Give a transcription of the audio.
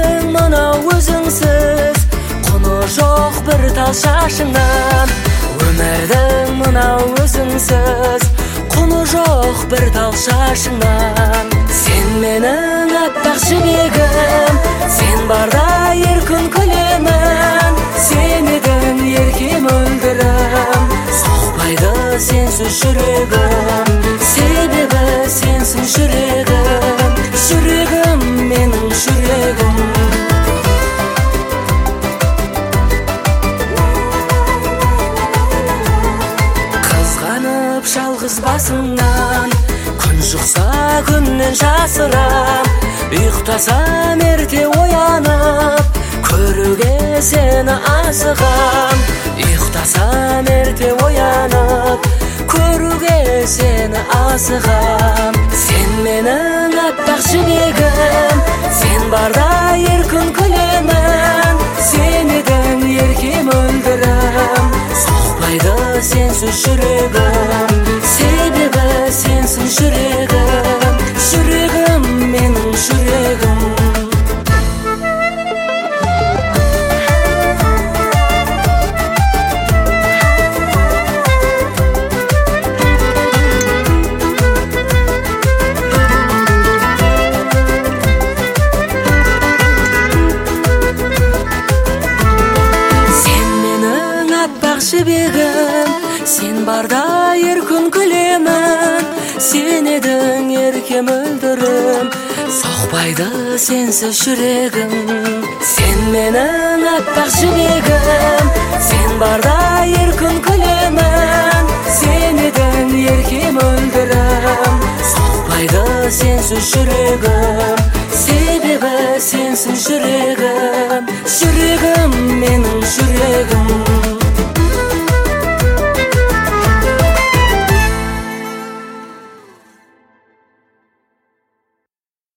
өмірдің мынау өзіңсіз, құны жоқ бір тал шашыңнан. Өмірдің мынау өзіңсіз, құны жоқ бір тал шашыңнан. Сен менің аппақ жібегім, сен барда еркін күлемін. Сен едің еркем мөлдірім, соқпайды сенсіз жүрегім. Себебі сенсің жүрегім, жүрегім менің жүрегім. Қызғанып жалғыз басыңнан, күн шықса күннен жасырам. Ұйықтасам ерте оянып, көруге сені асығам. Ұйықтасам ерте оянып, көруге сені асығам. Сен менің аппақ жібегім, сен барда еркін күлемін. Сен едің еркем мөлдірім, соқпайды сенсіз жүрегім. Себебі сенсің жүрегім, жүрегім менің жүрегім. Жібегім, сен барда еркін күлемін. Сен едің еркем мөлдірім, соқпайды сенсіз жүрегім. Сен менің аппақ жібегім, сен барда еркін күлемін. Сен едің еркем мөлдірім, соқпайды сенсіз жүрегім. Себебі сенсің жүрегім, жүрегім менің жүрегім.